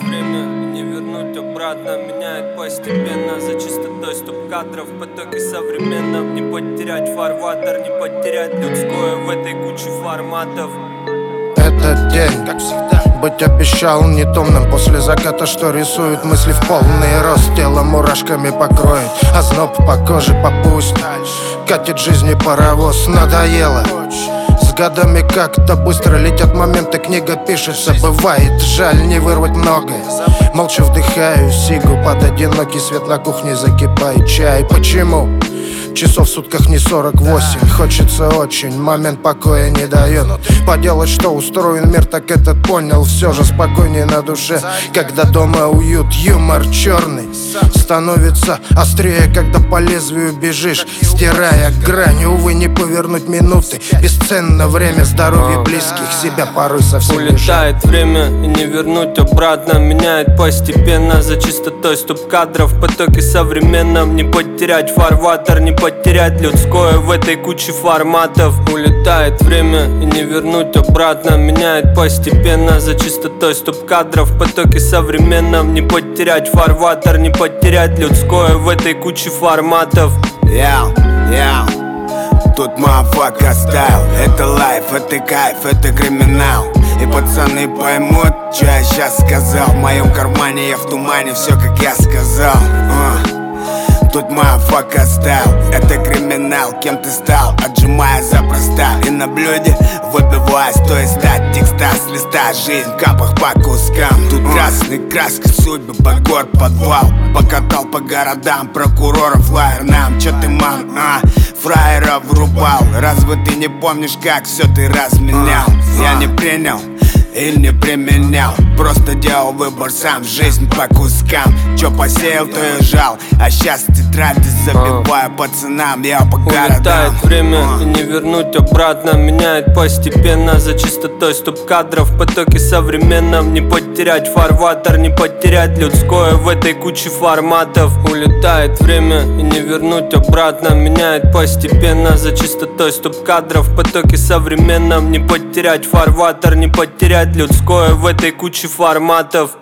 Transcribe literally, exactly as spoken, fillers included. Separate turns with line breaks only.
Улетает время, не вернуть обратно. Меняет постепенно за чистотой стоп-кадров. В потоке современном не потерять фарватер, не потерять людское в этой куче форматов.
Этот день, как всегда, быть обещал не томным. После заката, что рисует мысли в полный рост. Тело мурашками покроет, озноб по коже попусть. Катит жизни паровоз, надоело. С годами как-то быстро летят моменты, книга пишется. Бывает, жаль не вырвать многое. Молча вдыхаю сигу, под одинокий свет на кухне закипает чай. Почему? Часов в сутках не сорок восемь. Хочется очень, момент покоя не дает. Поделать, что устроен мир, так этот понял. Все же спокойнее на душе, когда дома уют. Юмор черный становится острее, когда по лезвию бежишь, стирая грань. Увы, не повернуть минуты. Бесценно время, здоровье близких, себя порой совсем не жаль.
Улетает время и не вернуть обратно. Меняет постепенно за чистотой стоп-кадров. В потоке современном не потерять фарватер, не потерять людское в этой куче форматов. Улетает время и не вернуть обратно. Меняет постепенно за чистотой стоп-кадров. В потоке современном не потерять фарватер, не потерять людское в этой куче форматов.
Яу, яу, тут мафака стайл. Это лайф, это кайф, это криминал. И пацаны поймут, что я сейчас сказал. В моем кармане я в тумане, все как я сказал. uh. Тут мафака стайл, это криминал. Кем ты стал, отжимая запросто. И на блюде выпивая, стоя стать текста с листа. Жизнь в капах по кускам. Тут красной краской судьбы, под город подвал. Покатал по городам, прокуроров лайер нам. Чё ты, ман, а? Фраера врубал. Разве ты не помнишь, как все ты разменял? Я не принял и не применял, просто делал выбор сам. Жизнь по кускам, чё посеял, то и жал. А сейчас тетради забиваю пацанам, я по городам.
Улетает время и не вернуть обратно. Меняет постепенно за чистотой стоп-кадров. В потоке современном не потерять фарватер, не потерять людское в этой куче форматов. Улетает время и не вернуть обратно. Меняет постепенно за чистотой стоп-кадров. В потоке современном не потерять фарватер, не потерять людское в этой куче форматов.